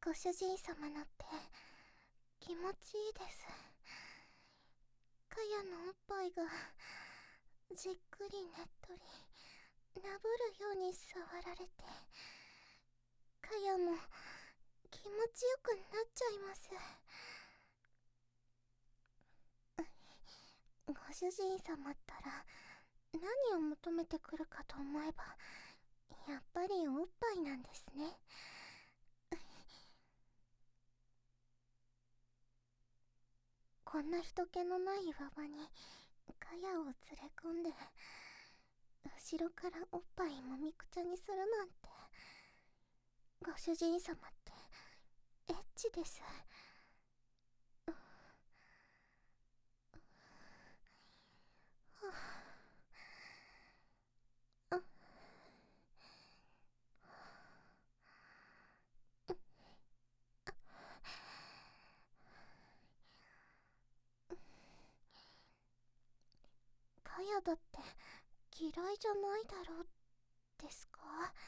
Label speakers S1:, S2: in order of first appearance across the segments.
S1: ご主人様の手気持ちいいです。カヤのおっぱいがじっくりねっとりなぶるように触られて、カヤも気持ちよくなっちゃいます。ご主人様ったら何を求めてくるかと思えば、やっぱりおっぱいなんですね。こんな人気のない岩場にカヤを連れ込んで、後ろからおっぱいもみくちゃにするなんて、ご主人様ってエッチです。カヤだって嫌いじゃないだろうですか？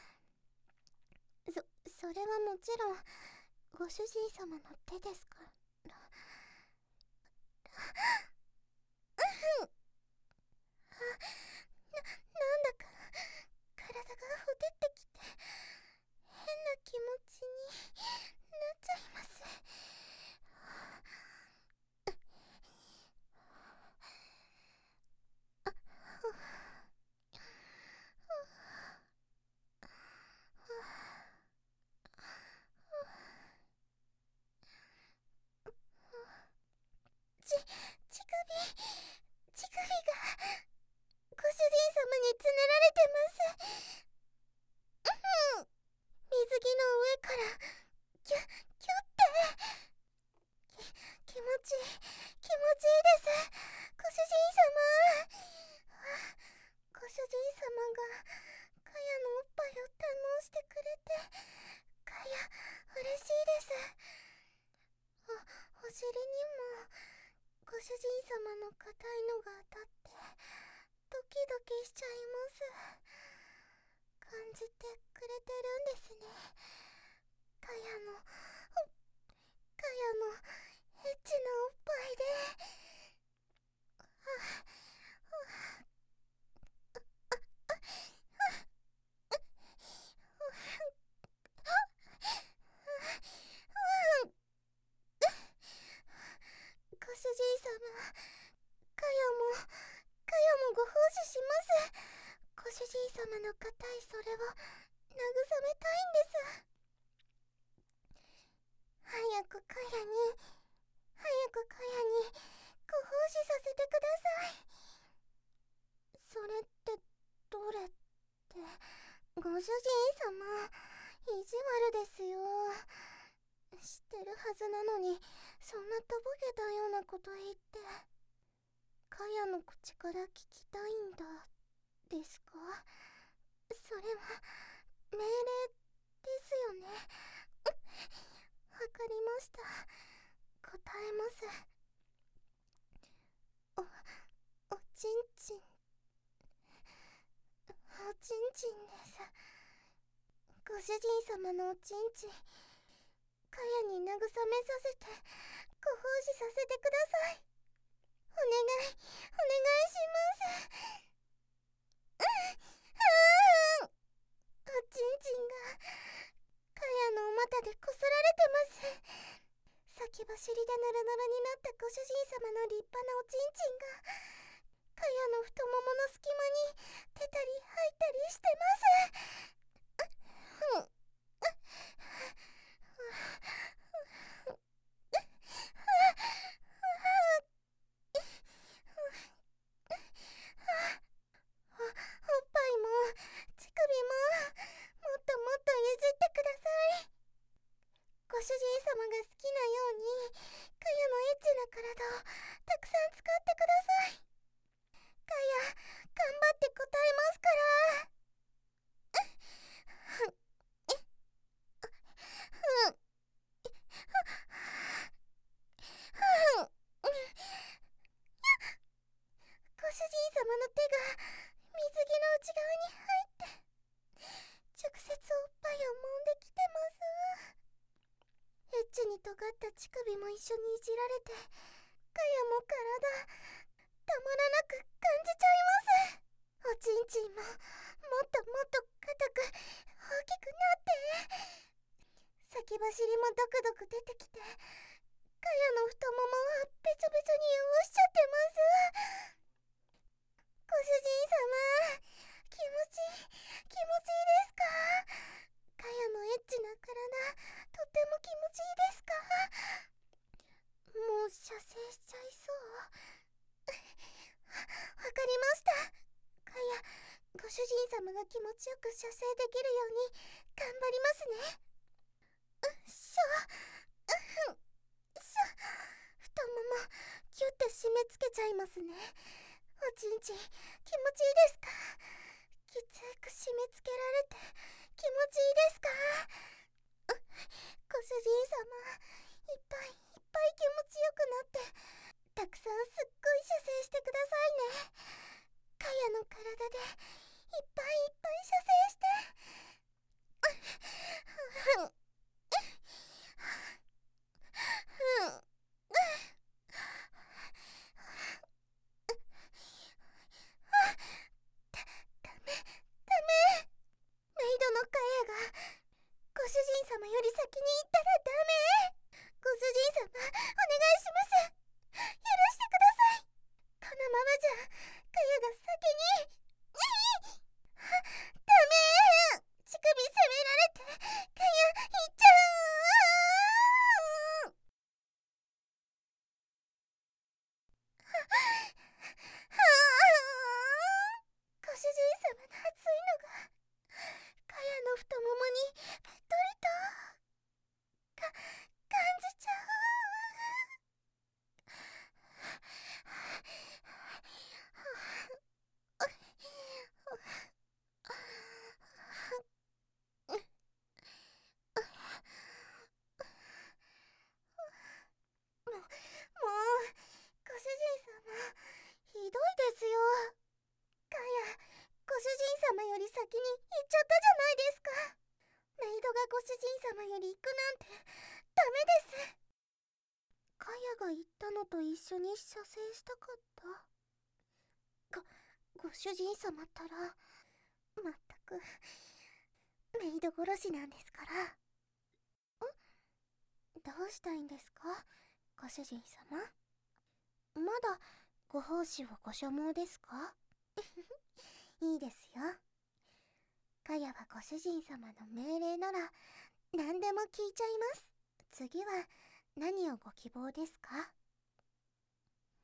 S1: それはもちろんご主人様の手ですから。なんだか体がほてってきて、変な気持ちになっちゃいます。ち、乳首がご主人様につねられてます。水着の上からキュッキュッて。気持ちいいです。ご主人様。ご主人様がカヤのおっぱいを堪能してくれて、カヤ嬉しいです。お尻にもご主人様の硬いのが当たってドキドキしちゃいます。感じてくれてるんですね。カヤのエッチなおっぱいで。ご主人様、カヤもご奉仕します。ご主人様の硬いそれを慰めたいんです。早くカヤにご奉仕させてください。それってどれって、ご主人様、意地悪ですよ。知ってるはずなのに、そんなとぼけたようなこと言って。カヤの口から聞きたいんだですか？それは命令ですよね。わかりました。答えます。おちんちんです。ご主人様のおちんちん、カヤに慰めさせてご奉仕させてください。お願いします。おちんちんがカヤのお股でこすられてます。先走りでヌルヌルになったご主人様の立派なおちんちんがカヤの太ももの隙間に出たり入ったりしてます。おっぱいも乳首ももっともっといじってください。ご主人様が好きなようにカヤのエッチな体をたくさん使ってください。カヤ、頑張って答えますから。ご主人様の手が水着の内側に入って直接おっぱいを揉んできてます。 乳首も一緒にいじられて、かやも体たまらなく感じちゃいます。おちんちんももっともっと硬く大きくなって、先走りもドクドク出てきて、かやの太ももはべちょべちょに汚しちゃってます。ご主人様、気持ちいいですか？かやのエッチな体、とっても気持ちいいですか？もう射精しちゃいそう。わかりました。かや、ご主人様が気持ちよく射精できるように頑張りますね。太ももキュッて締め付けちゃいますね。おちんちん気持ちいいですか？きつく締め付けられて気持ちいいですか？ご主人様、いっぱいいっぱい気持ちよくなって、たくさんすっごい射精してくださいね。かやの体でいっぱいいっぱい射精して。ダメ。メイドのカエがご主人様より先に行ったらダメ。ご主人様、お願いします。許してください。このままじゃカヤが先に。ダメ。乳首責められてカヤ行っちゃう。ご主人様の熱いのがかやの太ももにべっとりと感じちゃう。もう、ご主人様、ひどいですよ。かや、ご主人様より先に行っちゃったじゃないですか。メイドがご主人様より行くなんてダメです。かやが言ったのと一緒に射精したかった。ご主人様ったら、まったくメイド殺しなんですから。どうしたいんですか、ご主人様？まだご奉仕をご所望ですか？いいですよ。かやはご主人様の命令なら何でも聞いちゃいます。次は何をご希望ですか？